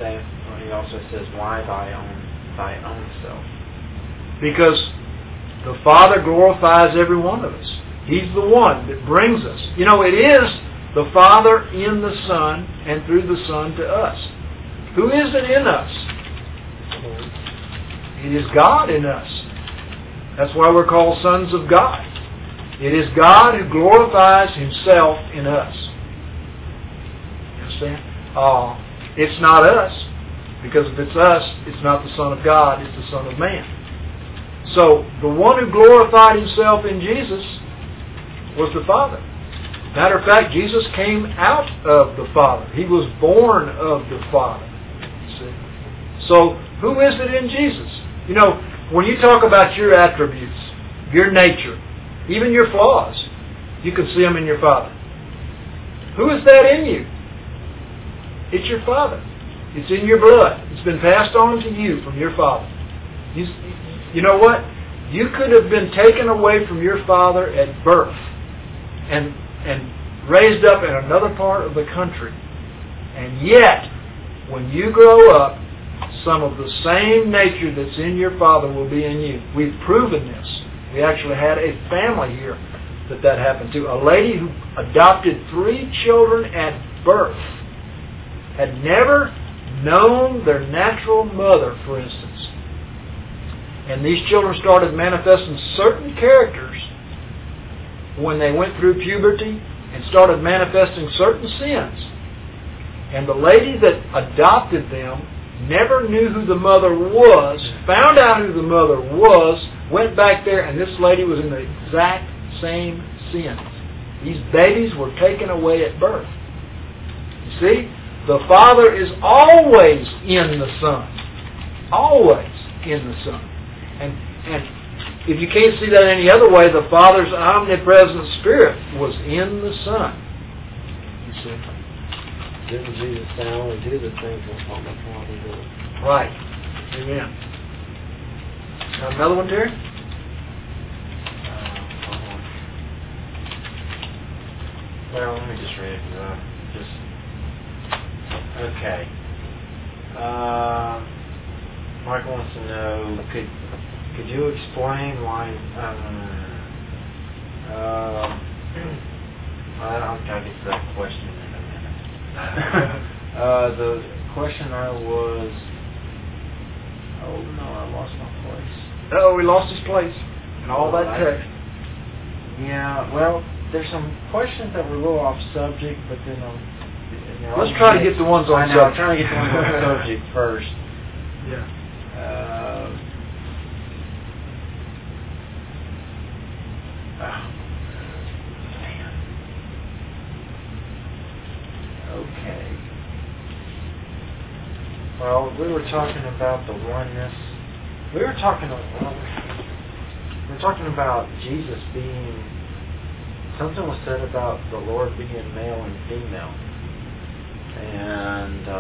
say, when he also says, why thy own self? Because the Father glorifies every one of us. He's the one that brings us. You know, it is the Father in the Son and through the Son to us. Who is it in us? It is God in us. That's why we're called sons of God. It is God who glorifies Himself in us. You understand? It's not us. Because if it's us, it's not the Son of God, it's the Son of Man. So, the one who glorified Himself in Jesus was the Father. Matter of fact, Jesus came out of the Father. He was born of the Father. See? So, who is it in Jesus? You know, when you talk about your attributes, your nature, even your flaws, you can see them in your Father. Who is that in you? It's your Father. It's in your blood. It's been passed on to you from your Father. You know what? You could have been taken away from your Father at birth and raised up in another part of the country. And yet, when you grow up, some of the same nature that's in your Father will be in you. We've proven this. We actually had a family here that happened to. A lady who adopted 3 children at birth had never known their natural mother, for instance. And these children started manifesting certain characters when they went through puberty and started manifesting certain sins. And the lady that adopted them never knew who the mother was, found out who the mother was, went back there, and this lady was in the exact same sins. These babies were taken away at birth. You see? The Father is always in the Son. Always in the Son. And if you can't see that any other way, the Father's omnipresent Spirit was in the Son. You see? Didn't Jesus say, I only do the things that my Father does? Right. Amen. Got another one, Terry? Well, let me just read it. Okay. Michael wants to know, could you explain why... I'll get to that question in a minute. The question was... Oh, no, I lost my place. Oh, we lost his place. And all that text. Yeah, well, there's some questions that were a little off subject, but then... let's try to get the ones on subject. I'm trying to get the ones on subject first. Yeah. Man. Okay. Well, we were talking about the oneness. We were talking about Jesus being... Something was said about the Lord being male and female. And,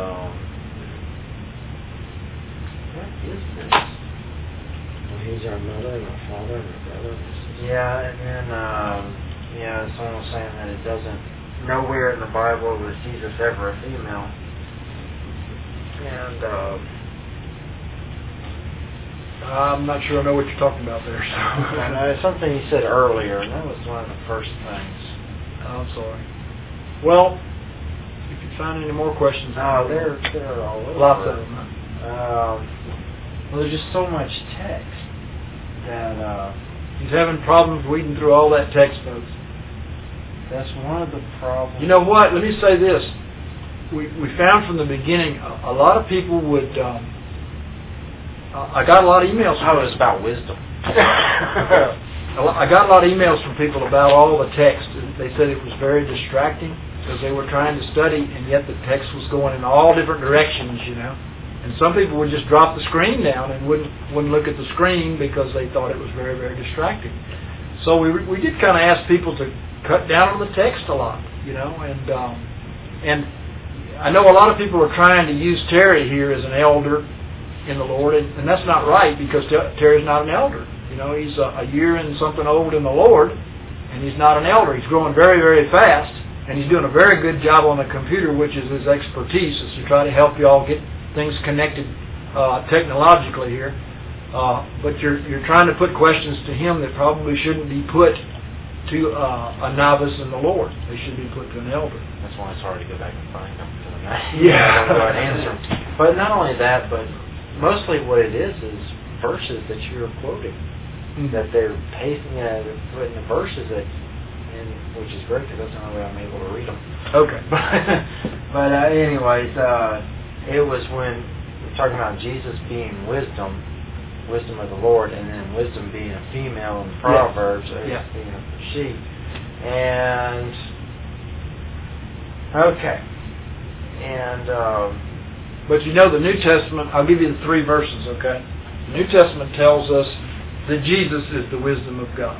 what is this? Well, He's our mother and our father and our brother. Yeah, and then, someone was saying that it doesn't, nowhere in the Bible was Jesus ever a female. And, I'm not sure I know what you're talking about there. So. It's something you said earlier, and that was one of the first things. I'm sorry. Well, if you find any more questions... No, they're all over. Lots of them. Well, there's just so much text that... He's having problems weeding through all that text, folks. That's one of the problems. You know what? Let me say this. We found from the beginning, a lot of people would... I got a lot of emails from it was about wisdom. I got a lot of emails from people about all the text. They said it was very distracting because they were trying to study, and yet the text was going in all different directions, you know. And some people would just drop the screen down and wouldn't look at the screen because they thought it was very, very distracting. So we did kind of ask people to cut down on the text a lot, you know. And I know a lot of people are trying to use Terry here as an elder in the Lord, and that's not right because Terry's not an elder. You know, he's a year and something old in the Lord, and he's not an elder. He's growing very, very fast, and he's doing a very good job on the computer, which is his expertise, is to try to help you all get things connected technologically here. But you're trying to put questions to him that probably shouldn't be put to a novice in the Lord. They should be put to an elder. That's why it's hard to go back and find them. Yeah. The right answer. But not only that, but mostly what it is verses that you're quoting. Mm-hmm. That they're pasting, they're putting the verses that, and which is great because that's the only way I'm able to read them. Okay. But anyways, it was when we're talking about Jesus being wisdom of the Lord, and then wisdom being a female in Proverbs, yeah. Being a she. And okay. And but you know the New Testament, I'll give you the 3 verses, okay? The New Testament tells us that Jesus is the wisdom of God.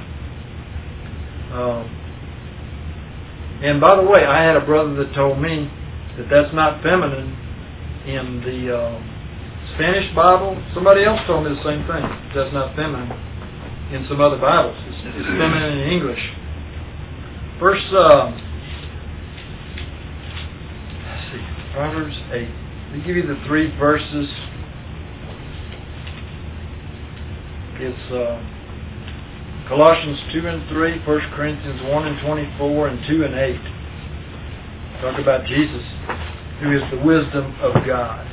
And by the way, I had a brother that told me that that's not feminine in the Spanish Bible. Somebody else told me the same thing. That's not feminine in some other Bibles. It's feminine in English. Verse, let's see, Proverbs 8. Let me give you the 3 verses. It's Colossians 2 and 3, 1 Corinthians 1 and 24, and 2 and 8. Talk about Jesus, who is the wisdom of God.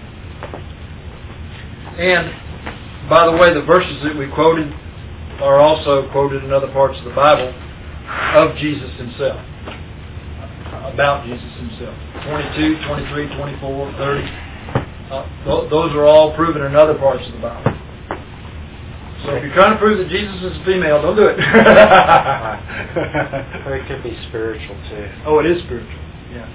And, by the way, the verses that we quoted are also quoted in other parts of the Bible of Jesus himself, about Jesus himself. 22, 23, 24, 30. Those are all proven in other parts of the Bible. So if you're trying to prove that Jesus is a female, don't do it. Or it could be spiritual too. Oh, it is spiritual. Yeah.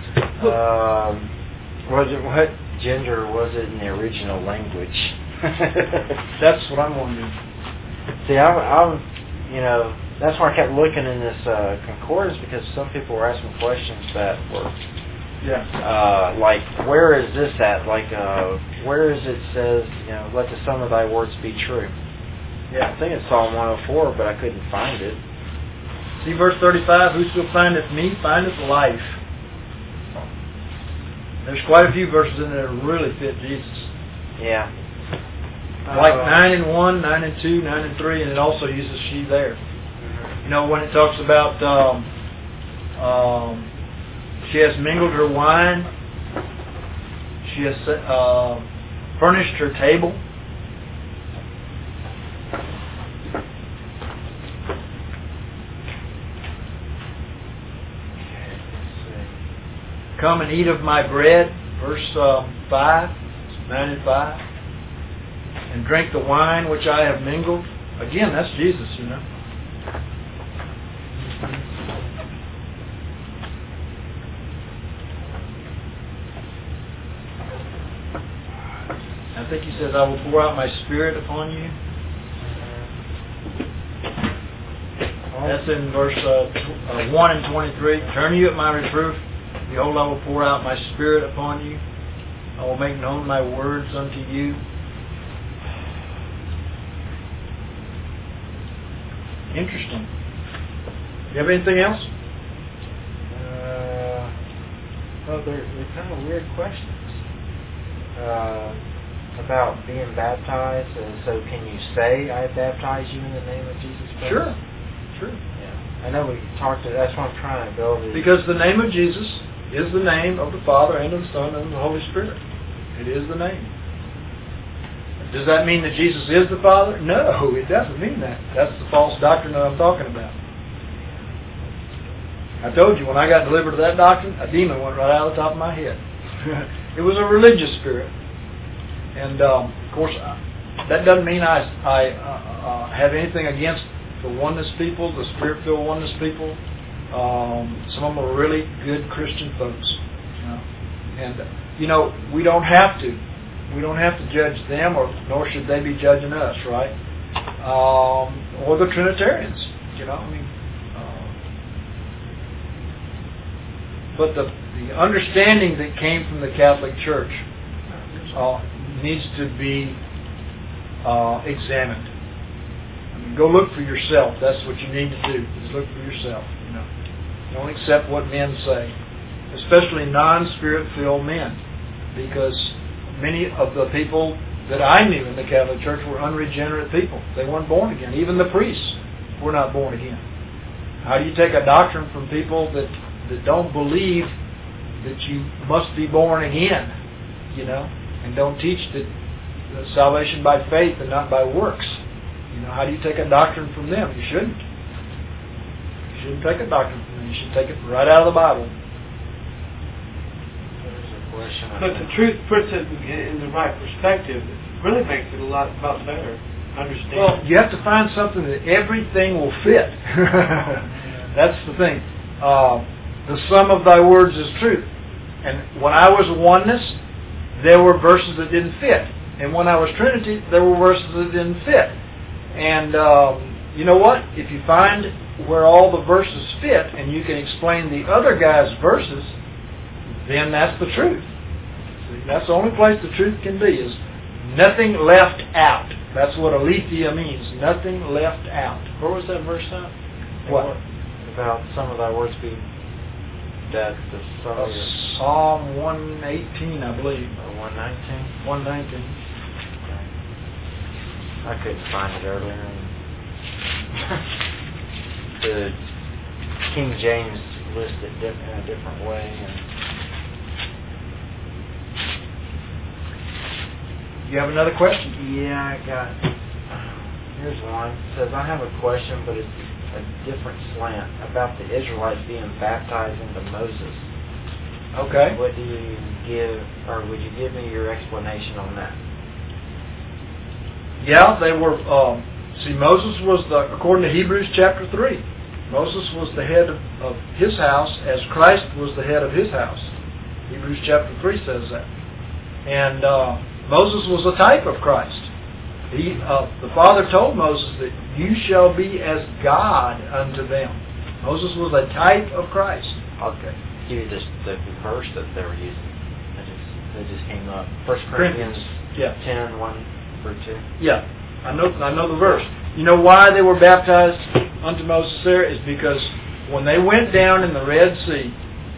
What gender was it in the original language? That's what I'm wondering. See, I'm that's why I kept looking in this concordance, because some people were asking questions that were, like, where is this at? Like, where is it says, let the sum of thy words be true? Yeah, I think it's Psalm 104, but I couldn't find it. See verse 35, whoso findeth me findeth life. There's quite a few verses in there that really fit Jesus. Yeah. Like 9 and 1, 9 and 2, 9 and 3, and it also uses she there. When it talks about she has mingled her wine, she has furnished her table. Come and eat of my bread, verse 5, 9 and 5. And drink the wine which I have mingled. Again, that's Jesus, I think he says, I will pour out my Spirit upon you. That's in verse 1 and 23. Turn you at my reproof. Behold, I will pour out my Spirit upon you. I will make known my words unto you. Interesting. You have anything else? Well, they're kind of weird questions. About being baptized. So can you say, I baptize you in the name of Jesus Christ? Sure. Yeah. I know we talked to, that's what I'm trying to go over. Because the name of Jesus is the name of the Father and of the Son and of the Holy Spirit. It is the name. Does that mean that Jesus is the Father? No, it doesn't mean that. That's the false doctrine that I'm talking about. I told you, when I got delivered to that doctrine, a demon went right out of the top of my head. It was a religious spirit. And, of course, that doesn't mean I have anything against the oneness people, the Spirit-filled oneness people. Some of them are really good Christian folks. And, we don't have to. We don't have to judge them, nor should they be judging us, right? Or the Trinitarians, But the understanding that came from the Catholic Church needs to be examined. Go look for yourself. That's what you need to do. Is look for yourself. Don't accept what men say, especially non-Spirit-filled men, because many of the people that I knew in the Catholic Church were unregenerate people. They weren't born again. Even the priests were not born again. How do you take a doctrine from people that don't believe that you must be born again, and don't teach that salvation by faith and not by works? How do you take a doctrine from them? You shouldn't. You shouldn't take a doctrine from them. You should take it right out of the Bible. But the truth puts it in the right perspective. It really makes it a lot better. Understand? Well, you have to find something that everything will fit. That's the thing. The sum of thy words is truth. And when I was oneness, there were verses that didn't fit. And when I was Trinity, there were verses that didn't fit. And you know what? If you find where all the verses fit and you can explain the other guy's verses, then that's the truth. See, that's the only place the truth can be, is nothing left out. That's what aletheia means, nothing left out. Where was that verse at? What? About some of thy words being that the Psalm 118, I believe. 119? 119. I couldn't find it earlier. The King James lists it in a different way. You have another question? Yeah, I got. Here's one. It says, I have a question, but it's a different slant about the Israelites being baptized into Moses. Okay. What do you give, or would you give me your explanation on that? Yeah, they were. Moses was according to Hebrews chapter 3. Moses was the head of his house as Christ was the head of his house. Hebrews chapter 3 says that. And Moses was a type of Christ. The Father told Moses that you shall be as God unto them. Moses was a type of Christ. Okay. Give you the verse that they were using. They just came up. 1 Corinthians 10, 1 through 2. Yeah. I know the verse. You know why they were baptized unto Moses there? Is because when they went down in the Red Sea,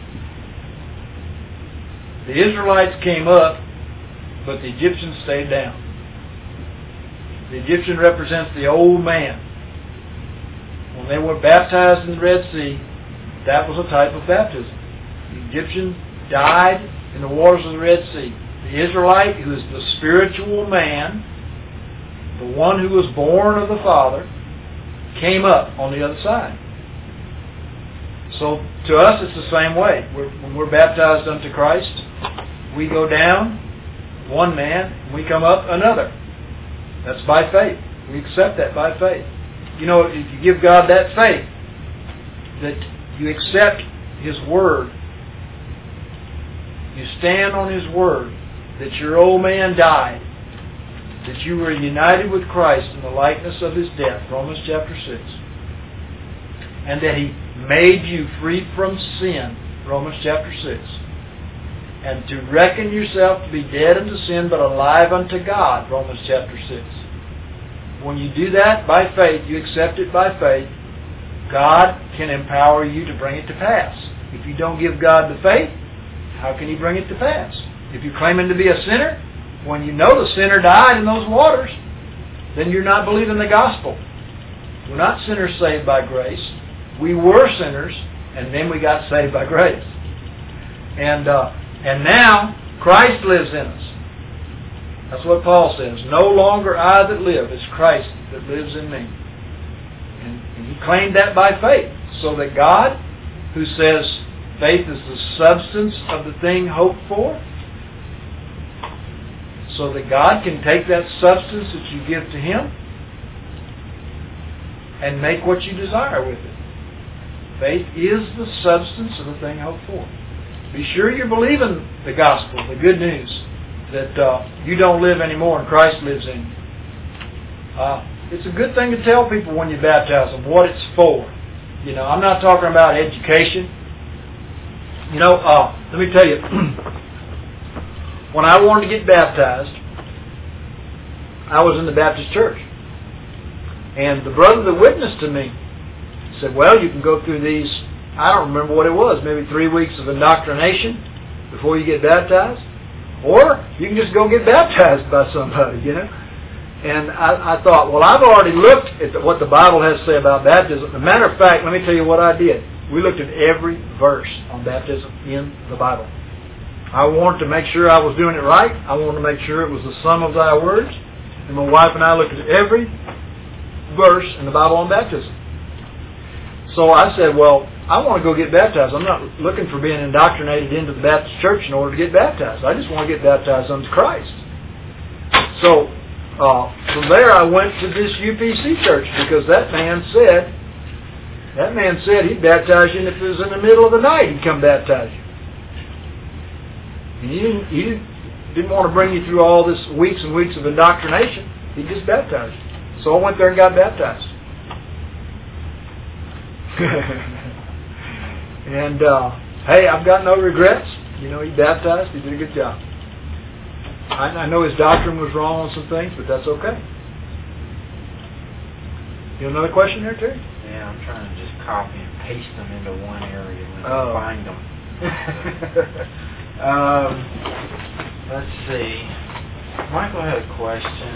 the Israelites came up, but the Egyptians stayed down. The Egyptian represents the old man. When they were baptized in the Red Sea, that was a type of baptism. The Egyptian died in the waters of the Red Sea. The Israelite, who is the spiritual man, the one who was born of the Father, came up on the other side. So to us it's the same way. When we're baptized unto Christ, we go down one man, and we come up another. That's by faith. We accept that by faith. You know, if you give God that faith, that you accept His Word, you stand on His Word, that your old man died, that you were united with Christ in the likeness of His death, Romans chapter 6, and that He made you free from sin, Romans chapter 6, and to reckon yourself to be dead unto sin but alive unto God, Romans chapter 6. When you do that by faith, you accept it by faith, God can empower you to bring it to pass. If you don't give God the faith, how can He bring it to pass? If you're claiming to be a sinner, when you know the sinner died in those waters, then you're not believing the gospel. We're not sinners saved by grace. We were sinners, and then we got saved by grace. And now Christ lives in us. That's what Paul says. No longer I that live, it's Christ that lives in me. And he claimed that by faith. So that God, who says faith is the substance of the thing hoped for, so that God can take that substance that you give to Him and make what you desire with it. Faith is the substance of the thing hoped for. Be sure you're believing the gospel, the good news, that you don't live anymore and Christ lives in you. It's a good thing to tell people when you baptize them what it's for. You know, I'm not talking about education. You know, let me tell you, when I wanted to get baptized, I was in the Baptist church. And the brother that witnessed to me said, well, you can go through these, I don't remember what it was, maybe 3 weeks of indoctrination before you get baptized. Or you can just go get baptized by somebody, you know. And I thought, well, I've already looked at what the Bible has to say about baptism. As a matter of fact, let me tell you what I did. We looked at every verse on baptism in the Bible. I wanted to make sure I was doing it right. I wanted to make sure it was the sum of thy words. And my wife and I looked at every verse in the Bible on baptism. So I said, well, I want to go get baptized. I'm not looking for being indoctrinated into the Baptist church in order to get baptized. I just want to get baptized unto Christ. So from there I went to this UPC church because that man said he'd baptize you, and if it was in the middle of the night, he'd come baptize you. And he didn't want to bring you through all this weeks and weeks of indoctrination. He just baptized you. So I went there and got baptized. And hey, I've got no regrets. You know, he baptized. He did a good job. I know his doctrine was wrong on some things, but that's okay. You have another question there, Terry? Yeah, I'm trying to just copy and paste them into one area when I find them. Let's see. Michael had a question.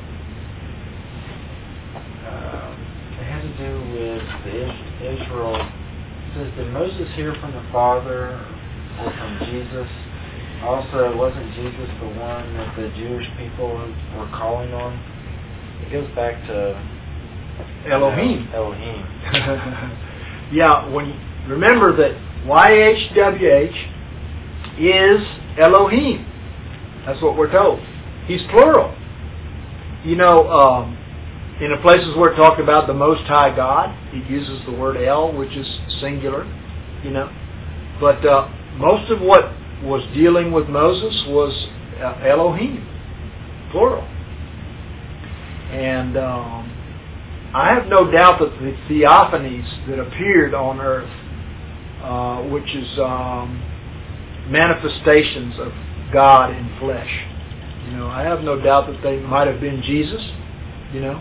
It had to do with Israel. It says, did Moses hear from the Father or from Jesus? Also, wasn't Jesus the one that the Jewish people were calling on? It goes back to Elohim. Elohim. Yeah, remember that YHWH is Elohim. That's what we're told. He's plural. You know, in the places where it talked about the Most High God, it uses the word El, which is singular, you know. But most of what was dealing with Moses was Elohim, plural. And I have no doubt that the theophanies that appeared on earth, which is manifestations of God in flesh, you know, I have no doubt that they might have been Jesus, you know.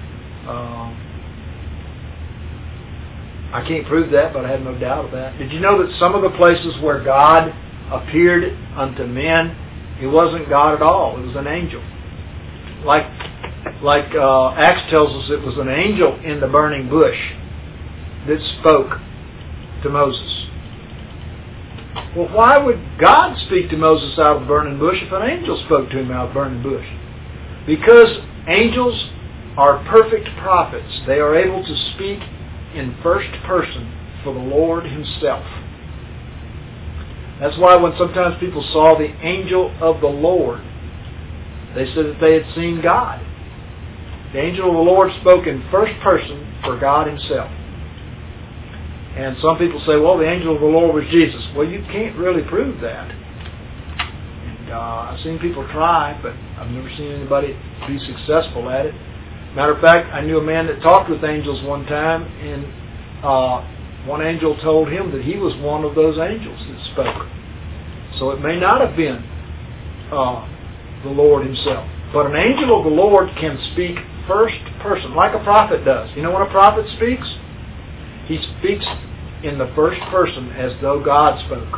I can't prove that, but I have no doubt of that. Did you know that some of the places where God appeared unto men, it wasn't God at all, it was an angel. Like Acts tells us, it was an angel in the burning bush that spoke to Moses. Well, why would God speak to Moses out of the burning bush if an angel spoke to him out of the burning bush? Because angels are perfect prophets. They are able to speak in first person for the Lord Himself. That's why when sometimes people saw the angel of the Lord, they said that they had seen God. The angel of the Lord spoke in first person for God Himself. And some people say, well, the angel of the Lord was Jesus. Well, you can't really prove that. And I've seen people try, but I've never seen anybody be successful at it. Matter of fact, I knew a man that talked with angels one time, and one angel told him that he was one of those angels that spoke. So it may not have been the Lord Himself. But an angel of the Lord can speak first person, like a prophet does. You know when a prophet speaks? He speaks in the first person as though God spoke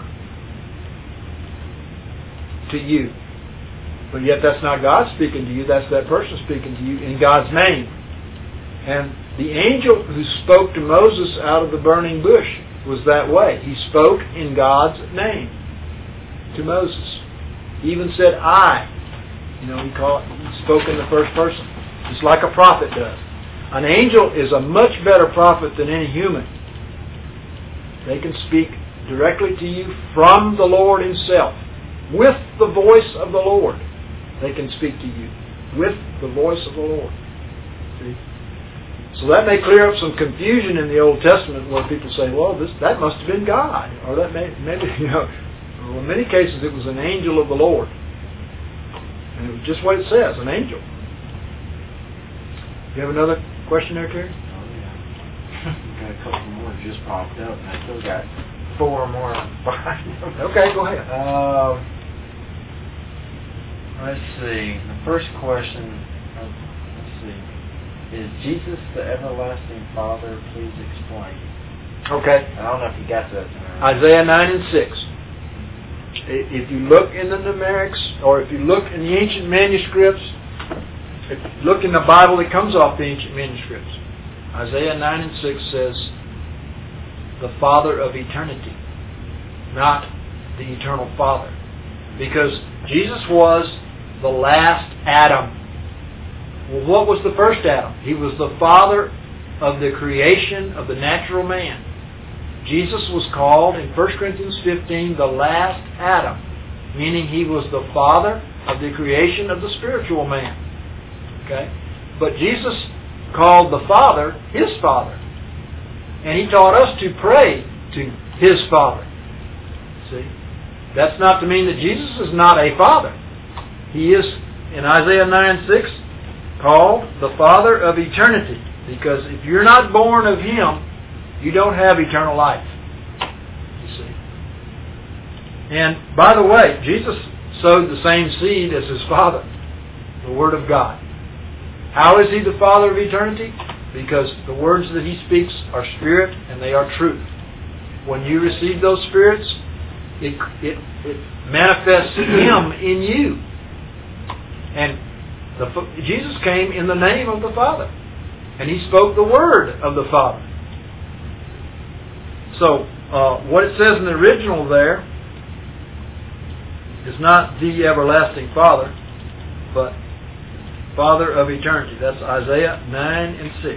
to you. But yet that's not God speaking to you, that's that person speaking to you in God's name. And the angel who spoke to Moses out of the burning bush was that way. He spoke in God's name to Moses. He even said, I. You know, he spoke in the first person. Just like a prophet does. An angel is a much better prophet than any human. They can speak directly to you from the Lord Himself, with the voice of the Lord. They can speak to you with the voice of the Lord. See? So that may clear up some confusion in the Old Testament where people say, well, that must have been God. Or that maybe, you know, well, in many cases it was an angel of the Lord. And it was just what it says, an angel. You have another question there, Terry? Oh, yeah. Got a couple more just popped up, and I still got 4 more behind them. Okay, go ahead. Let's see. The first question, let's see. Is Jesus the everlasting Father? Please explain. Okay. I don't know if you got that tonight. Isaiah 9 and 6. if you look in the numerics, or if you look in the ancient manuscripts, if you look in the Bible that comes off the ancient manuscripts, Isaiah 9 and 6 says, the Father of eternity, not the eternal Father. Because Jesus was the last Adam. Well, what was the first Adam? He was the father of the creation of the natural man. Jesus was called in 1 Corinthians 15 the last Adam, meaning he was the father of the creation of the spiritual man. Okay? But Jesus called the Father His Father. And He taught us to pray to His Father. See? That's not to mean that Jesus is not a Father. He is, in Isaiah 9:6, called the Father of eternity. Because if you're not born of Him, you don't have eternal life. You see? And, by the way, Jesus sowed the same seed as His Father, the Word of God. How is He the Father of eternity? Because the words that He speaks are spirit and they are truth. When you receive those spirits, it manifests Him in you. And Jesus came in the name of the Father. And He spoke the word of the Father. So, what it says in the original there is not the everlasting Father, but Father of eternity. That's Isaiah 9 and 6.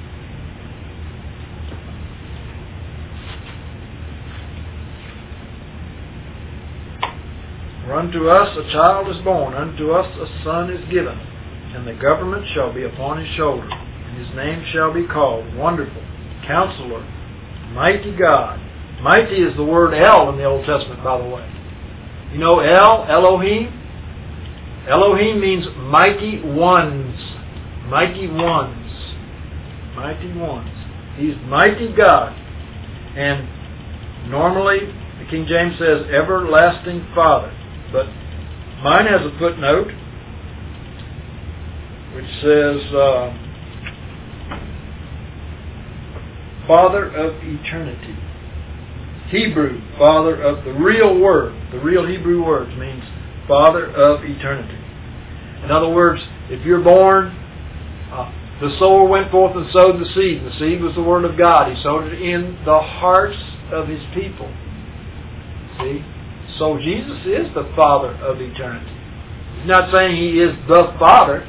For unto us a child is born, unto us a son is given, and the government shall be upon His shoulder, and His name shall be called Wonderful, Counselor, Mighty God. Mighty is the word El in the Old Testament, by the way. You know El, Elohim? Elohim means mighty ones. Mighty ones. Mighty ones. He's mighty God. And normally, the King James says, everlasting Father. But mine has a footnote which says, Father of eternity. Hebrew, Father of the real word. The real Hebrew words means Father of eternity. In other words, if you're born, the sower went forth and sowed the seed. The seed was the Word of God. He sowed it in the hearts of His people. See? So Jesus is the Father of eternity. He's not saying He is the Father.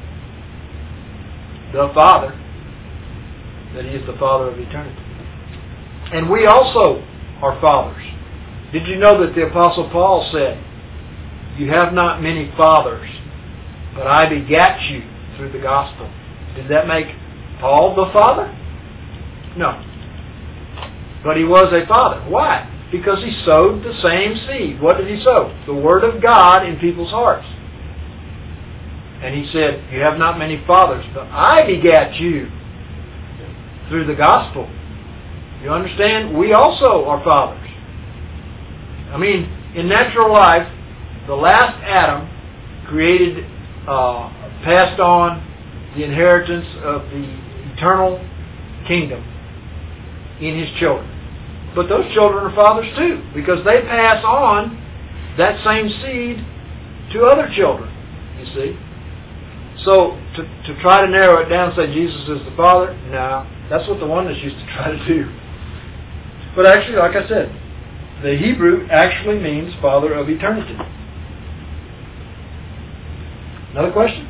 The Father. That He is the Father of eternity. And we also are fathers. Did you know that the Apostle Paul said, you have not many fathers, but I begat you through the gospel. Did that make Paul the father? No. But he was a father. Why? Because he sowed the same seed. What did he sow? The Word of God in people's hearts. And he said, you have not many fathers, but I begat you through the gospel. You understand? We also are fathers. I mean, in natural life, the last Adam created, passed on the inheritance of the eternal kingdom in his children. But those children are fathers too, because they pass on that same seed to other children, you see. So, to try to narrow it down and say Jesus is the Father, no. That's what the oneness used to try to do. But actually, like I said, the Hebrew actually means Father of eternity. Another question?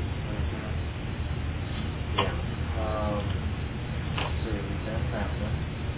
Yeah. Let's see, we've done that one.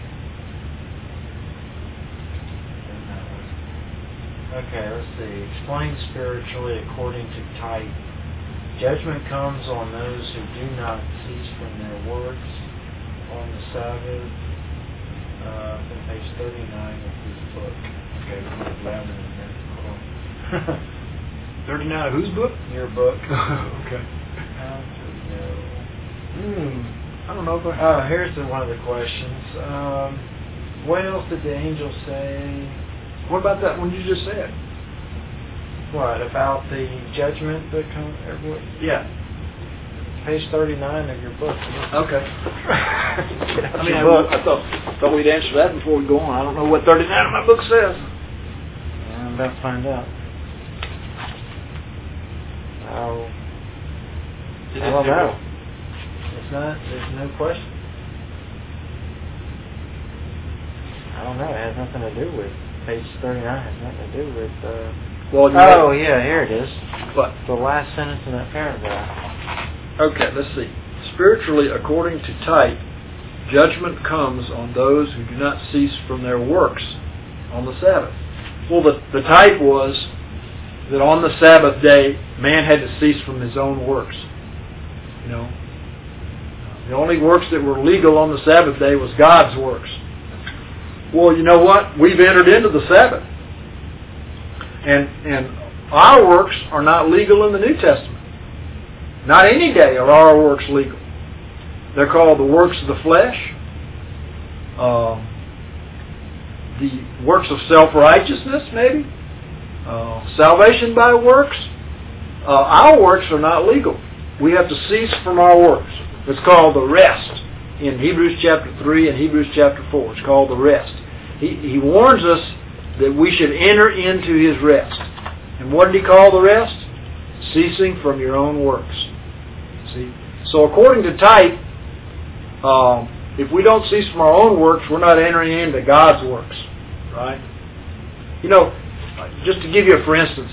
Okay, let's see. Explain spiritually according to type. Judgment comes on those who do not cease from their works on the Sabbath. From page 39 of his book. Okay, we have 11 in there. Hold on. 39 of whose book? Your book. Okay. How to know? I don't know if here's one of the questions. What else did the angel say? What about that one you just said? What, about the judgment that comes? Yeah. Page 39 of your book. Okay. I mean, I thought we'd answer that before we go on. I don't know what 39 of my book says. about to find out. I don't know. It's not. There's no question. I don't know. It has nothing to do with page 39. It has nothing to do with. Well, yeah, here it is. What? The last sentence in that paragraph. Okay, let's see. Spiritually, according to type, judgment comes on those who do not cease from their works on the Sabbath. Well, the type was that on the Sabbath day, man had to cease from his own works. You know, the only works that were legal on the Sabbath day was God's works. Well, you know what? We've entered into the Sabbath. And our works are not legal in the New Testament. Not any day are our works legal. They're called the works of the flesh, the works of self-righteousness, maybe, salvation by works. Our works are not legal. We have to cease from our works. It's called the rest in Hebrews chapter 3 and Hebrews chapter 4. It's called the rest. He warns us that we should enter into His rest. And what did He call the rest? Ceasing from your own works. See? So according to type, if we don't cease from our own works, we're not entering into God's works. Right? You know, just to give you a for instance,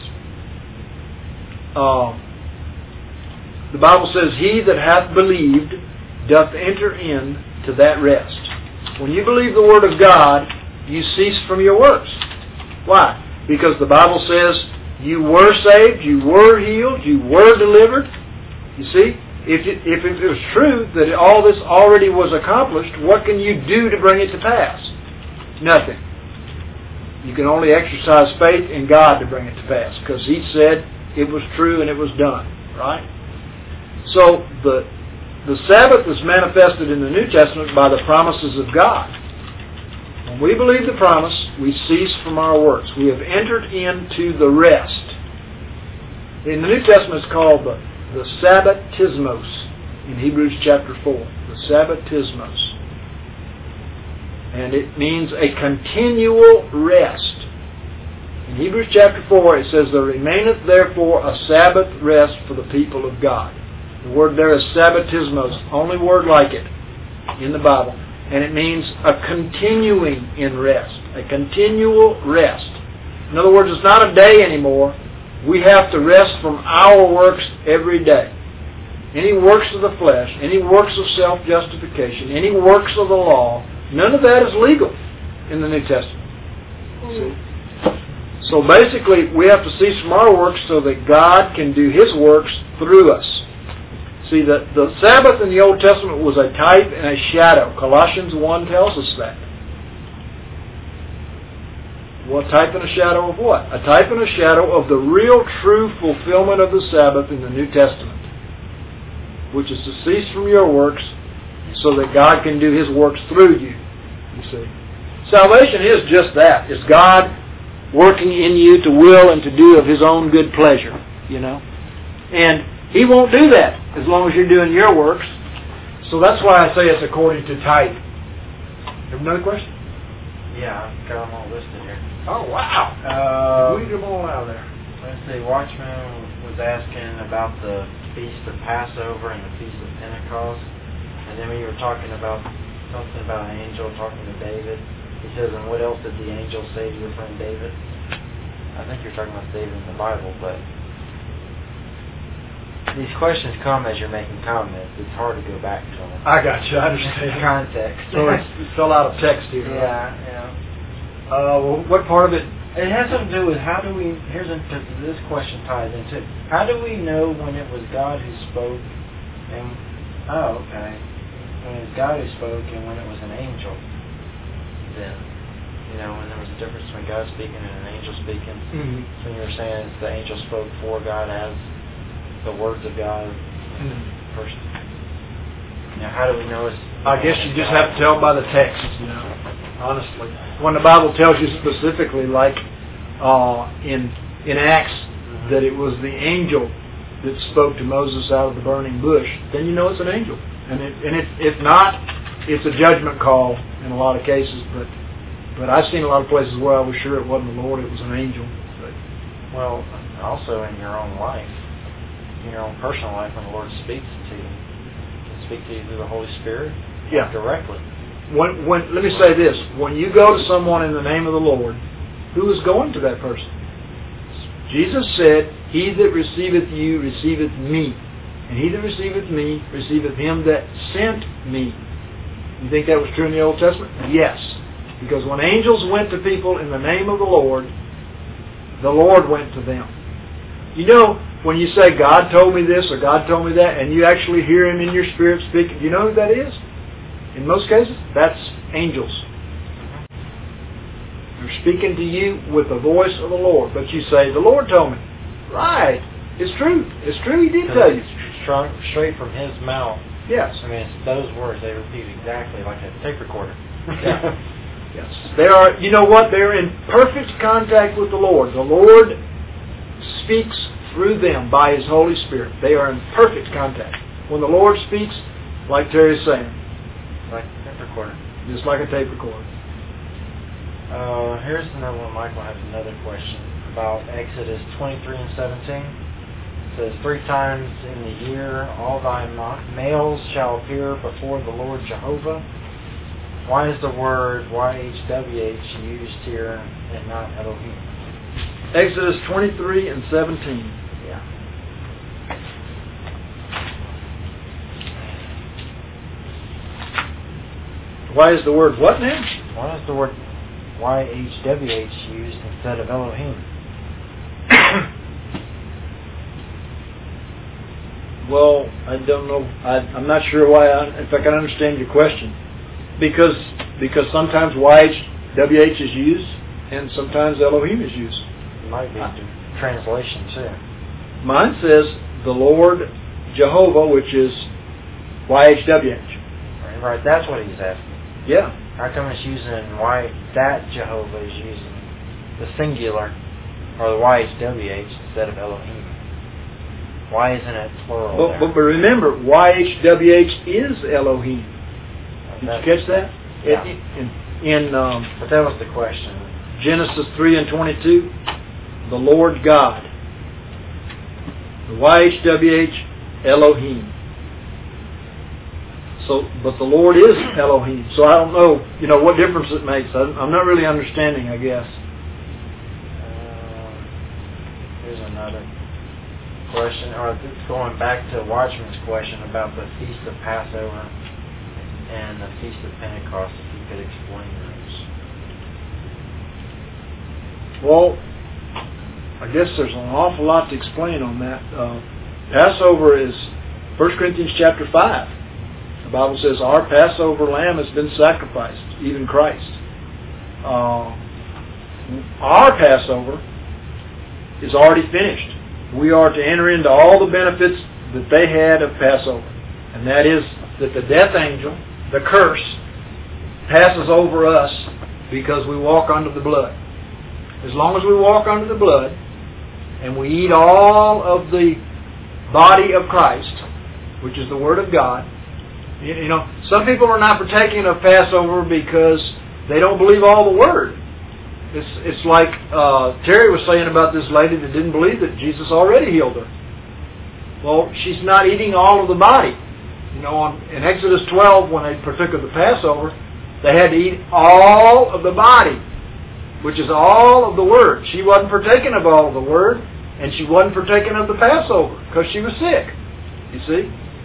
the Bible says, He that hath believed doth enter into that rest. When you believe the Word of God, you cease from your works. Why? Because the Bible says you were saved, you were healed, you were delivered. You see? If it was true that all this already was accomplished, what can you do to bring it to pass? Nothing. You can only exercise faith in God to bring it to pass, because He said it was true and it was done. Right? So the Sabbath is manifested in the New Testament by the promises of God. When we believe the promise, we cease from our works. We have entered into the rest. In the New Testament, it's called the Sabbatismos in Hebrews chapter 4. The Sabbatismos. And it means a continual rest. In Hebrews chapter 4, it says, There remaineth therefore a Sabbath rest for the people of God. The word there is Sabbatismos, only word like it in the Bible. And it means a continuing in rest, a continual rest. In other words, it's not a day anymore. We have to rest from our works every day. Any works of the flesh, any works of self-justification, any works of the law, none of that is legal in the New Testament. See? So basically, we have to cease from our works so that God can do His works through us. See, the Sabbath in the Old Testament was a type and a shadow. Colossians 1 tells us that. What type and a shadow of what? A type and a shadow of the real, true fulfillment of the Sabbath in the New Testament, which is to cease from your works so that God can do His works through you. You see, salvation is just that. It's God working in you to will and to do of His own good pleasure. You know, and He won't do that as long as you're doing your works. So that's why I say it's according to type. Have another question? Yeah, I've got them all listed here. Oh, wow. Read them all out there. Let's see, Watchman was asking about the Feast of Passover and the Feast of Pentecost. And then when you were talking about something about an angel talking to David, he says, and what else did the angel say to your friend David? I think you're talking about David in the Bible, but these questions come as you're making comments. It's hard to go back to them. I got you. I understand. Context. So it's fell out of text here. Yeah, right? yeah. Well, what part of it? It has something to do with how do we, because this question ties into, how do we know when it was God who spoke and, when it was God who spoke and when it was an angel then? You know, when there was a difference between God speaking and an angel speaking. Mm-hmm. So you were saying the angel spoke for God as the words of God first. Now, how do we know it's... I guess you just have to tell by the text, you know, honestly. When the Bible tells you specifically, like in Acts, that it was the angel that spoke to Moses out of the burning bush, then you know it's an angel. And if not, it's a judgment call in a lot of cases, but I've seen a lot of places where I was sure it wasn't the Lord, it was an angel. So Well, also in your own life, in your own personal life, when the Lord speaks to you, He can speak to you through the Holy Spirit directly. When let me say this: when you go to someone in the name of the Lord, who is going to that person? Jesus said, "He that receiveth you receiveth me, and he that receiveth me receiveth him that sent me." You think that was true in the Old Testament? Yes. Because when angels went to people in the name of the Lord went to them. You know, when you say, "God told me this," or "God told me that," and you actually hear Him in your spirit speaking, do you know who that is? In most cases, that's angels. They're speaking to you with the voice of the Lord. But you say, "The Lord told me." Right. It's true. It's true, He did tell you. It's straight from His mouth. Yes. I mean, it's those words. They repeat exactly like a tape recorder. Yeah. Yes. They are, you know what? They're in perfect contact with the Lord. The Lord speaks through them by His Holy Spirit. They are in perfect contact. When the Lord speaks, like Terry's saying, like a tape recorder. Just like a tape recorder. Here's another one. Michael has another question about Exodus 23 and 17. It says, 3 times in the year all thy males shall appear before the Lord Jehovah. Why is the word YHWH used here and not Elohim? Exodus 23 and 17. Yeah. Why is the word what now? Why is the word YHWH used instead of Elohim? Well, I don't know. I'm not sure why. If I can understand your question, because sometimes YHWH is used and sometimes Elohim is used. It might be translation too. Mine says the Lord Jehovah, which is YHWH. Right. That's what he's asking. Yeah. How come it's using that Jehovah is using the singular or the YHWH instead of Elohim? Why isn't it plural? But remember, YHWH is Elohim. Did you catch that? Yeah. But that was the question. Genesis 3 and 22, the Lord God. The YHWH, Elohim. But the Lord is Elohim. So I don't know, what difference it makes. I'm not really understanding, I guess. Here's another question, or going back to Watchman's question about the Feast of Passover and the Feast of Pentecost, if you could explain those. Well, I guess there's an awful lot to explain on that. Passover is 1 Corinthians chapter 5. The Bible says our Passover lamb has been sacrificed, even Christ. Our Passover is already finished. We are to enter into all the benefits that they had of Passover. And that is that the death angel, the curse, passes over us because we walk under the blood. As long as we walk under the blood and we eat all of the body of Christ, which is the Word of God, some people are not partaking of Passover because they don't believe all the Word. It's like Terry was saying about this lady that didn't believe that Jesus already healed her. Well, she's not eating all of the body. In Exodus 12, when they partook of the Passover, they had to eat all of the body, which is all of the Word. She wasn't partaking of all of the Word, and she wasn't partaking of the Passover because she was sick. You see?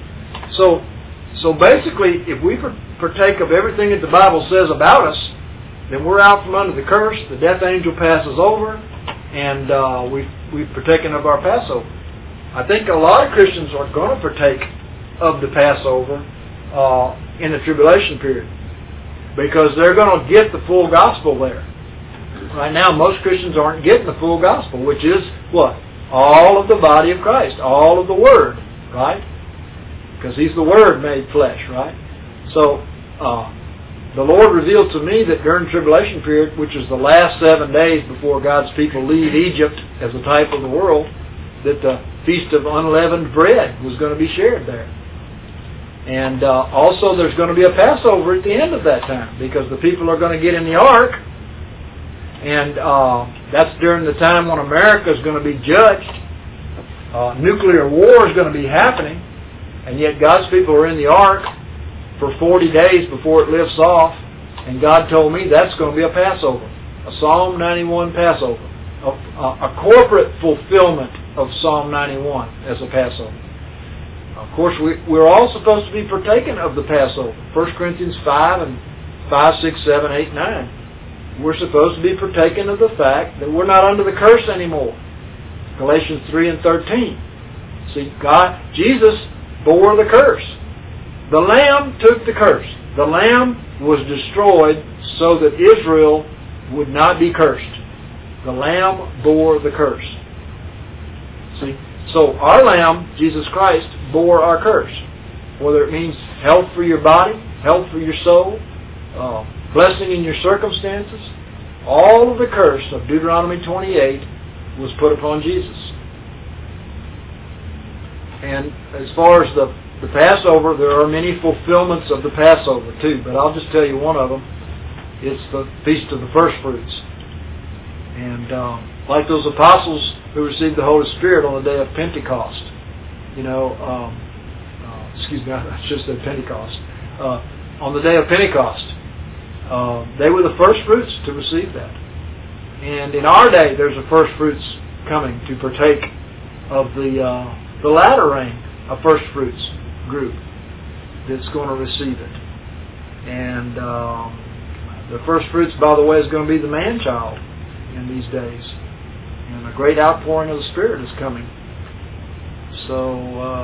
So basically, if we partake of everything that the Bible says about us, then we're out from under the curse. The death angel passes over, and we've partaken of our Passover. I think a lot of Christians are going to partake of the Passover in the tribulation period because they're going to get the full gospel there. Right now, most Christians aren't getting the full gospel, which is what? All of the body of Christ, all of the Word, right? Because He's the Word made flesh, right? So, the Lord revealed to me that during the tribulation period, which is the last 7 days before God's people leave Egypt as a type of the world, that the Feast of Unleavened Bread was going to be shared there. And also there's going to be a Passover at the end of that time because the people are going to get in the ark And that's during the time when America is going to be judged. Nuclear war is going to be happening, and yet God's people are in the ark for 40 days before it lifts off, and God told me that's going to be a Passover, a Psalm 91 Passover, a corporate fulfillment of Psalm 91 as a Passover. Of course, we're all supposed to be partaking of the Passover. 1 Corinthians 5 and 5, 6, 7, 8, 9. We're supposed to be partaking of the fact that we're not under the curse anymore. Galatians 3 and 13. See, Jesus bore the curse. The Lamb took the curse. The Lamb was destroyed so that Israel would not be cursed. The Lamb bore the curse. See, so our Lamb, Jesus Christ, bore our curse. Whether it means health for your body, health for your soul, blessing in your circumstances, all of the curse of Deuteronomy 28 was put upon Jesus. And as far as the Passover, there are many fulfillments of the Passover too, but I'll just tell you one of them. It's the Feast of the First Fruits. And like those apostles who received the Holy Spirit on the day of Pentecost, excuse me, I should have said Pentecost. On the day of Pentecost, they were the first fruits to receive that. And in our day, there's a first fruits coming to partake of the latter rain, a first fruits group that's going to receive it. And the first fruits, by the way, is going to be the man-child in these days. And a great outpouring of the Spirit is coming. So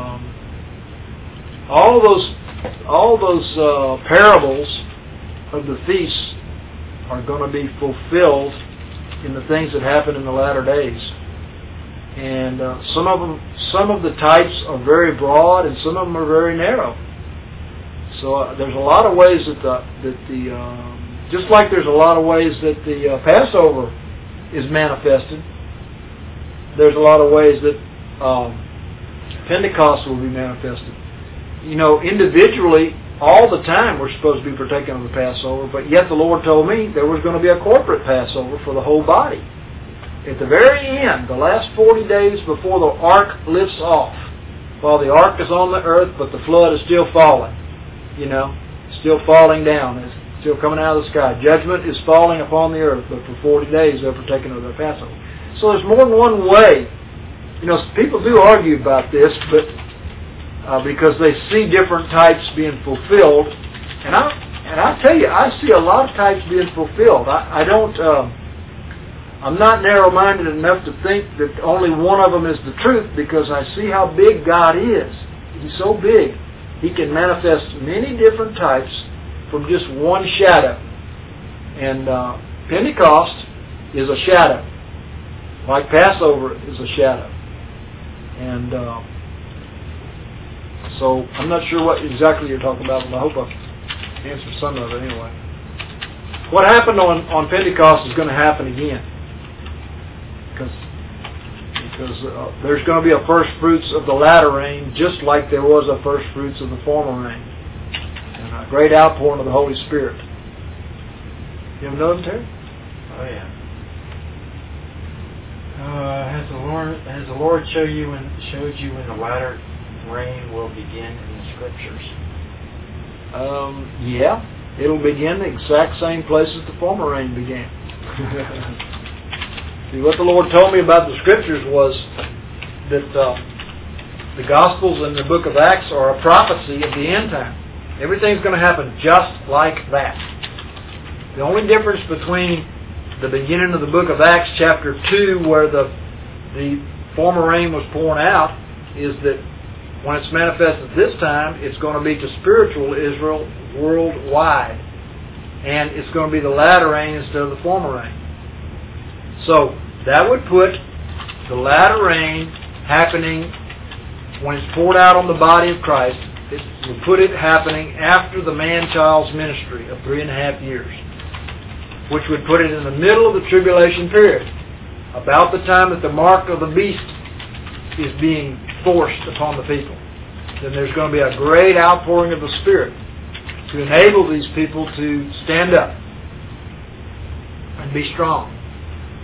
all those parables of the feasts are going to be fulfilled in the things that happen in the latter days. And some of the types are very broad, and some of them are very narrow. So there's a lot of ways that just like there's a lot of ways that the Passover is manifested, there's a lot of ways that Pentecost will be manifested. Individually, all the time we're supposed to be partaking of the Passover, but yet the Lord told me there was going to be a corporate Passover for the whole body. At the very end, the last 40 days before the ark lifts off, while the ark is on the earth, but the flood is still falling, still falling down, it's still coming out of the sky. Judgment is falling upon the earth, but for 40 days they're partaking of the Passover. So there's more than one way. People do argue about this, but because they see different types being fulfilled, and I tell you, I see a lot of types being fulfilled. I'm not narrow-minded enough to think that only one of them is the truth, because I see how big God is. He's so big, He can manifest many different types from just one shadow. And Pentecost is a shadow, like Passover is a shadow. And so I'm not sure what exactly you're talking about, but I hope I've answered some of it anyway. What happened on Pentecost is going to happen again. Because there's going to be a first fruits of the latter rain, just like there was a first fruits of the former rain. And a great outpouring of the Holy Spirit. You ever know him, Terry? Oh, yeah. Has the Lord showed you when the latter rain will begin in the Scriptures? Yeah. It'll begin the exact same places the former rain began. See, what the Lord told me about the Scriptures was that the Gospels and the book of Acts are a prophecy of the end time. Everything's going to happen just like that. The only difference between the beginning of the book of Acts chapter 2, where the former rain was pouring out, is that when it's manifested this time, it's going to be to spiritual Israel worldwide. And it's going to be the latter rain instead of the former rain. So that would put the latter rain happening when it's poured out on the body of Christ. It would put it happening after the man-child's ministry of 3.5 years, which would put it in the middle of the tribulation period, about the time that the mark of the beast is being forced upon the people. Then there's going to be a great outpouring of the Spirit to enable these people to stand up and be strong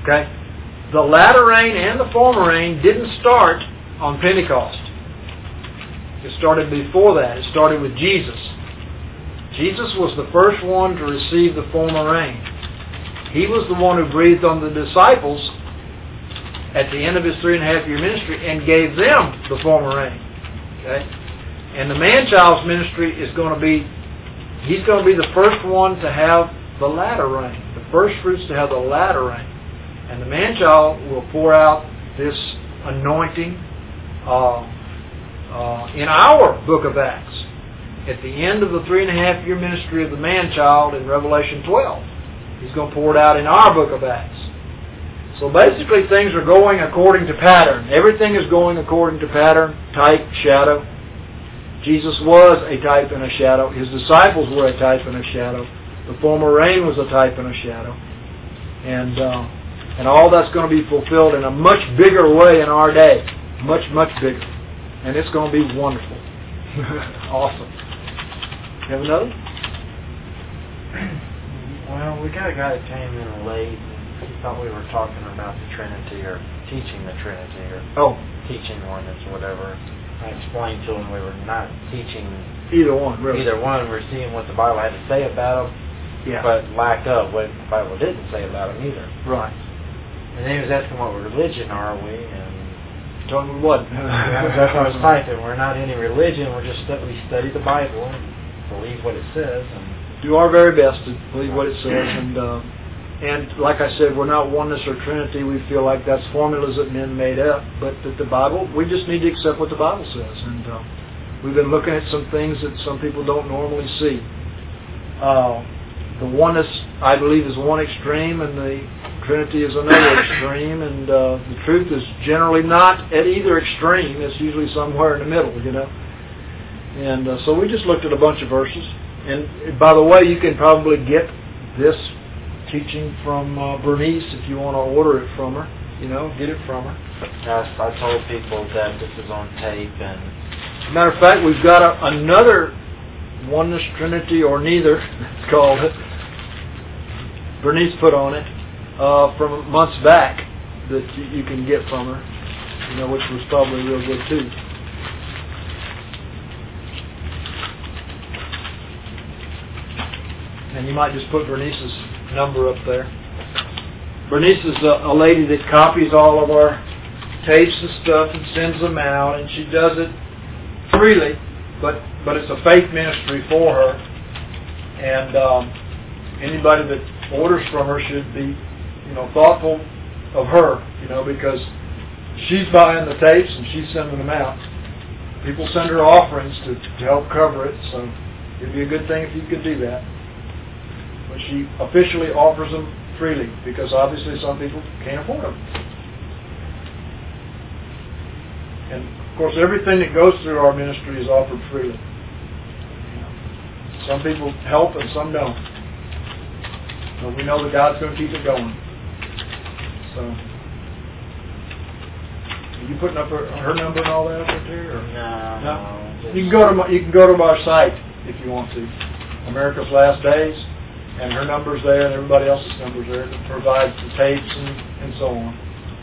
Okay? The latter rain and the former rain didn't start on Pentecost. It started before that. It started with Jesus. Jesus was the first one to receive the former rain. He was the one who breathed on the disciples at the end of His 3.5-year ministry and gave them the former rain. Okay? And the man-child's ministry is going to be, he's going to be the first one to have the latter rain, the first fruits to have the latter rain. And the man-child will pour out this anointing in our book of Acts at the end of the 3.5-year ministry of the man-child in Revelation 12. He's going to pour it out in our book of Acts. So basically things are going according to pattern. Everything is going according to pattern, type, shadow. Jesus was a type and a shadow. His disciples were a type and a shadow. The former rain was a type and a shadow. And all that's going to be fulfilled in a much bigger way in our day. Much, much bigger. And it's going to be wonderful. Awesome. You have another? Well, we got a guy that came in late. He thought we were talking about the Trinity or teaching the Trinity or teaching oneness or whatever. I explained to him we were not teaching either one, really. Either one. We're seeing what the Bible had to say about them, but lack of what the Bible didn't say about them either. Right. And then he was asking what religion are we, and told me what. That's what I was typing. We're not any religion. We're just we study the Bible and believe what it says, and do our very best to believe what it says. And like I said, we're not oneness or Trinity. We feel like that's formulas that men made up. But the Bible, we just need to accept what the Bible says. And we've been looking at some things that some people don't normally see. The oneness, I believe, is one extreme, and the Trinity is another extreme. And the truth is generally not at either extreme. It's usually somewhere in the middle, you know. And so we just looked at a bunch of verses. And by the way, you can probably get this teaching from Bernice if you want to order it from her. You know, get it from her. I told people that this is on tape. And matter of fact, we've got another oneness, Trinity, or neither, it's called it. Bernice put on it from months back that you can get from her. You know, which was probably real good too. And you might just put Bernice's number up there. Bernice is a lady that copies all of our tapes and stuff and sends them out, and she does it freely, but it's a faith ministry for her. And anybody that orders from her should be, you know, thoughtful of her, you know, because she's buying the tapes and she's sending them out. People send her offerings to help cover it, so it'd be a good thing if you could do that. But she officially offers them freely because obviously some people can't afford them. And of course everything that goes through our ministry is offered freely. Some people help and some don't. But we know that God's going to keep it going. So, are you putting up her number and all that up there? Or? No. You can go to our site if you want to. America's Last Days. And her number's there, and everybody else's number's there that provides the tapes and so on.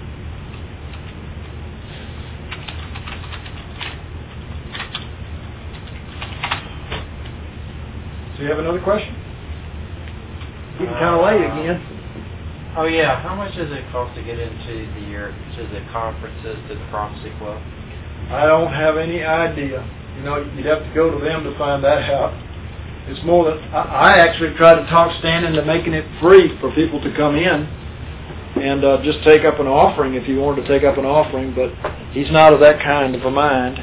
So you have another question? Getting kind of late again. Oh yeah, how much does it cost to get into the conferences, to the Prophecy Club? I don't have any idea. You know, you'd have to go to them to find that out. It's more that I actually tried to talk Stan into making it free for people to come in and just take up an offering if you wanted to take up an offering, but he's not of that kind of a mind.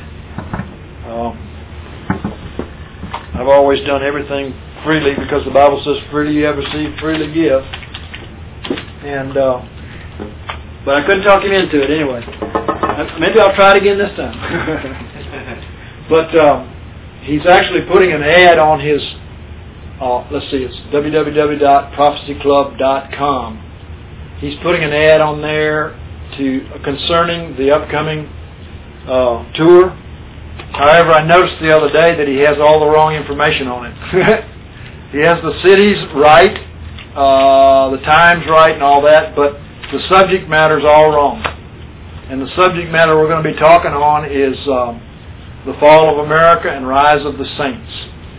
I've always done everything freely because the Bible says freely you have received, freely give. And but I couldn't talk him into it anyway. Maybe I'll try it again this time. But he's actually putting an ad on his, let's see, it's www.prophecyclub.com. He's putting an ad on there concerning the upcoming tour. However, I noticed the other day that he has all the wrong information on it. He has the cities right, the times right, and all that, but the subject matter's all wrong. And the subject matter we're going to be talking on is the fall of America and rise of the saints.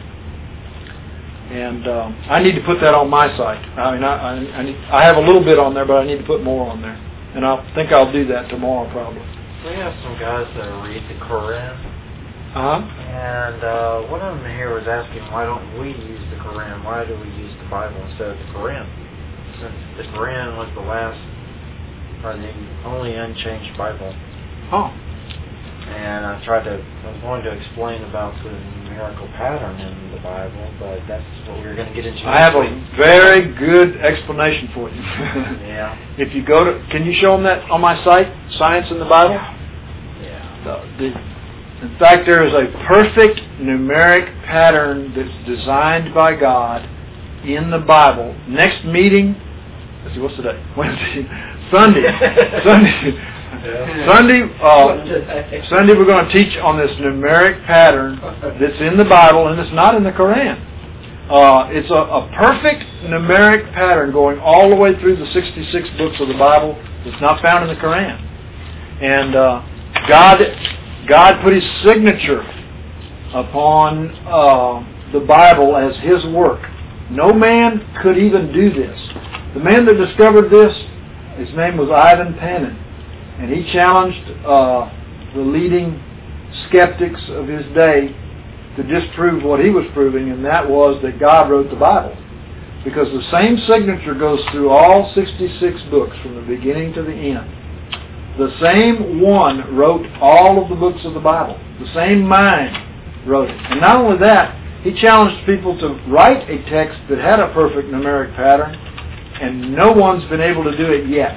And I need to put that on my site. I mean, I have a little bit on there, but I need to put more on there. And I think I'll do that tomorrow probably. We have some guys that read the Quran. And one of them here was asking, why don't we use the Quran? Why do we use the Bible instead of the Quran? Since the Quran was the last, or the only unchanged Bible. And I was going to explain about the numerical pattern in the Bible, but that's what we were going to get into. I have a very good explanation for you. Yeah. If you go to, can you show them that on my site, Science in the Bible? Yeah. In fact, there is a perfect numeric pattern that's designed by God in the Bible. Next meeting, let's see, what's the day? Wednesday. Sunday. Sunday we're going to teach on this numeric pattern that's in the Bible and it's not in the Quran. It's a perfect numeric pattern going all the way through the 66 books of the Bible that's not found in the Quran. And God put His signature upon the Bible as His work. No man could even do this. The man that discovered this, his name was Ivan Panin, and he challenged the leading skeptics of his day to disprove what he was proving, and that was that God wrote the Bible. Because the same signature goes through all 66 books from the beginning to the end. The same one wrote all of the books of the Bible. The same mind wrote it. And not only that, he challenged people to write a text that had a perfect numeric pattern, and no one's been able to do it yet.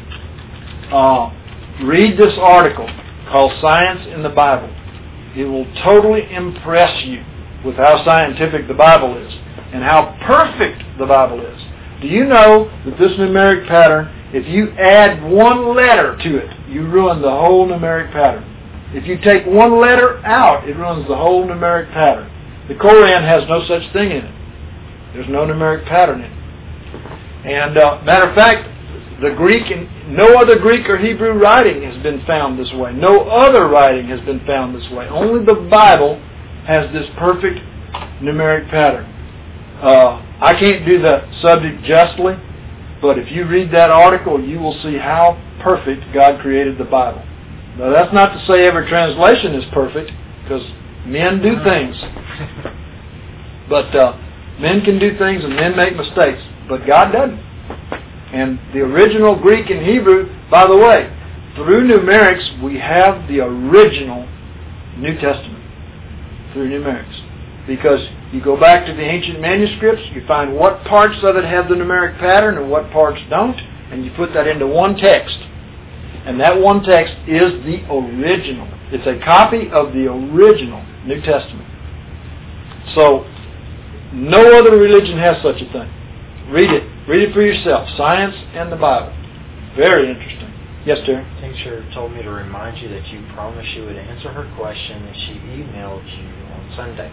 Read this article called Science in the Bible. It will totally impress you with how scientific the Bible is and how perfect the Bible is. Do you know that this numeric pattern, if you add one letter to it, you ruin the whole numeric pattern. If you take one letter out, it ruins the whole numeric pattern. The Quran has no such thing in it. There's no numeric pattern in it. And matter of fact, the Greek, and no other Greek or Hebrew writing has been found this way. No other writing has been found this way. Only the Bible has this perfect numeric pattern. I can't do the subject justly, but if you read that article, you will see how perfect God created the Bible. Now, that's not to say every translation is perfect, because men do things. But men can do things and men make mistakes, but God doesn't. And the original Greek and Hebrew, by the way, through numerics, we have the original New Testament through numerics. Because you go back to the ancient manuscripts, you find what parts of it have the numeric pattern and what parts don't, and you put that into one text. And that one text is the original. It's a copy of the original New Testament. So, no other religion has such a thing. Read it. Read it for yourself. Science and the Bible. Very interesting. Yes, dear? Teacher told me to remind you that you promised you would answer her question and she emailed you on Sunday.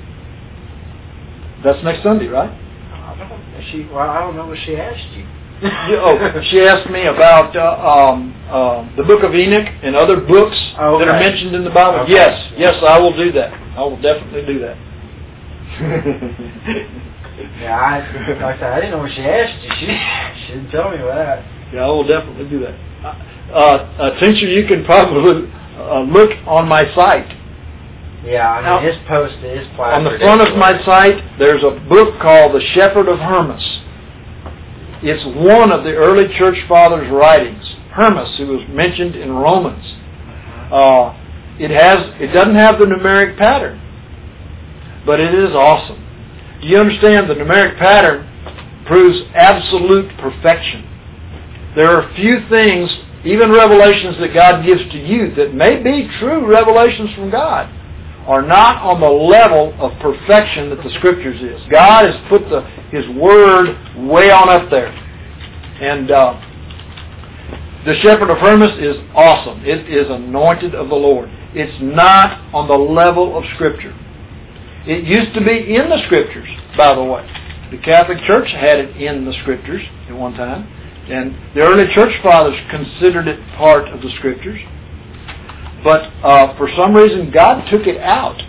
That's next Sunday, right? I don't know what she asked you. She asked me about the Book of Enoch and other books that are mentioned in the Bible. Okay. Yes, I will do that. I will definitely do that. Yeah, like I said, I didn't know what she asked you. She didn't tell me that. Yeah, I will definitely do that. Teacher, you can probably look on my site. Yeah, I mean, his post is plastered. On the front of my site, there's a book called The Shepherd of Hermas. It's one of the early church fathers' writings. Hermas, who was mentioned in Romans. It doesn't have the numeric pattern, but it is awesome. Do you understand the numeric pattern proves absolute perfection? There are few things, even revelations that God gives to you that may be true revelations from God, are not on the level of perfection that the Scriptures is. God has put His Word way on up there. And the Shepherd of Hermas is awesome. It is anointed of the Lord. It's not on the level of Scripture. It used to be in the Scriptures, by the way. The Catholic Church had it in the Scriptures at one time. And the early church fathers considered it part of the Scriptures. But for some reason, God took it out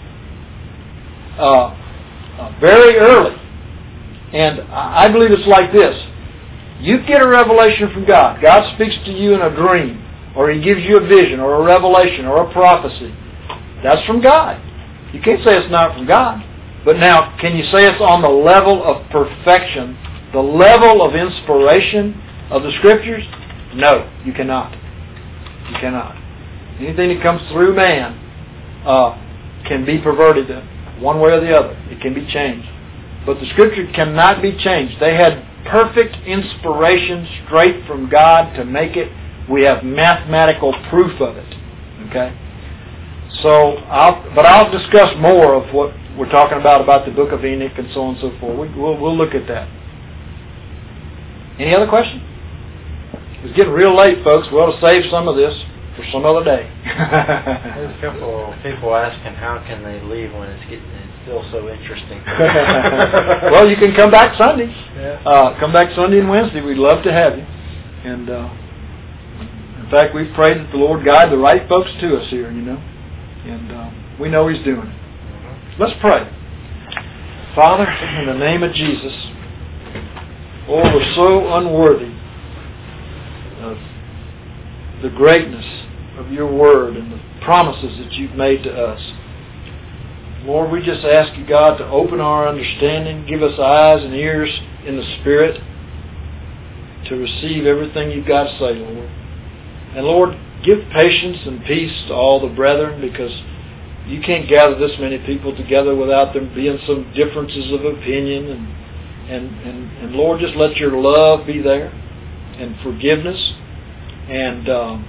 very early. And I believe it's like this. You get a revelation from God. God speaks to you in a dream, or He gives you a vision, or a revelation, or a prophecy. That's from God. You can't say it's not from God. But now, can you say it's on the level of perfection, the level of inspiration of the Scriptures? No, you cannot. You cannot. Anything that comes through man can be perverted one way or the other. It can be changed. But the Scripture cannot be changed. They had perfect inspiration straight from God to make it. We have mathematical proof of it. Okay? So, I'll discuss more of what we're talking about the Book of Enoch and so on and so forth. We'll look at that. Any other questions? It's getting real late, folks. We ought to save some of this for some other day. There's a couple of people asking how can they leave when it's still so interesting. Well, you can come back Sunday. Yeah. Come back Sunday and Wednesday. We'd love to have you. And in fact, we've prayed that the Lord guide the right folks to us here, you know. And we know He's doing it. Let's pray. Father, in the name of Jesus, oh, we're so unworthy of the greatness of Your Word and the promises that You've made to us. Lord, we just ask You, God, to open our understanding, give us eyes and ears in the Spirit to receive everything You've got to say, Lord. And Lord, give patience and peace to all the brethren, because You can't gather this many people together without there being some differences of opinion. And Lord, just let Your love be there and forgiveness. And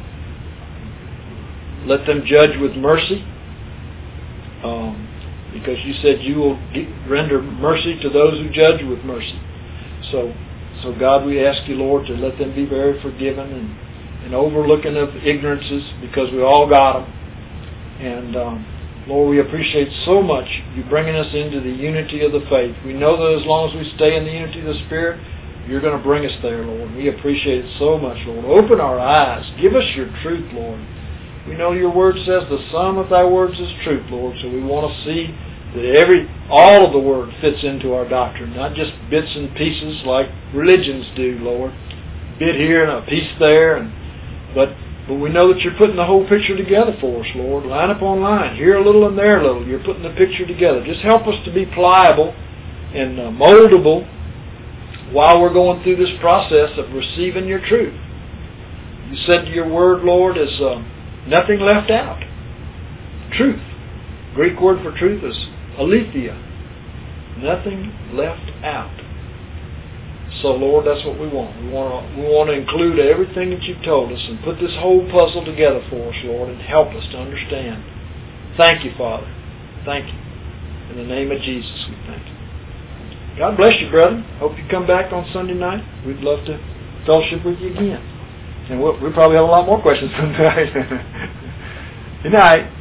let them judge with mercy, because You said You will render mercy to those who judge with mercy. So God, we ask You, Lord, to let them be very forgiven and overlooking of ignorances, because we all got them. And Lord, we appreciate so much You bringing us into the unity of the faith. We know that as long as we stay in the unity of the Spirit, You're going to bring us there, Lord. We appreciate it so much, Lord. Open our eyes. Give us Your truth, Lord. We know Your Word says the sum of Thy words is truth, Lord. So we want to see that all of the Word fits into our doctrine, not just bits and pieces like religions do, Lord. Bit here and a piece there, but we know that You're putting the whole picture together for us, Lord, line upon line, here a little and there a little. You're putting the picture together. Just help us to be pliable and moldable while we're going through this process of receiving Your truth. You said Your Word, Lord, is nothing left out. Truth. Greek word for truth is aletheia. Nothing left out. So, Lord, that's what we want. We want to include everything that You've told us and put this whole puzzle together for us, Lord, and help us to understand. Thank You, Father. Thank You. In the name of Jesus, we thank You. God bless you, brethren. Hope you come back on Sunday night. We'd love to fellowship with you again. And we'll probably have a lot more questions tonight. Good night.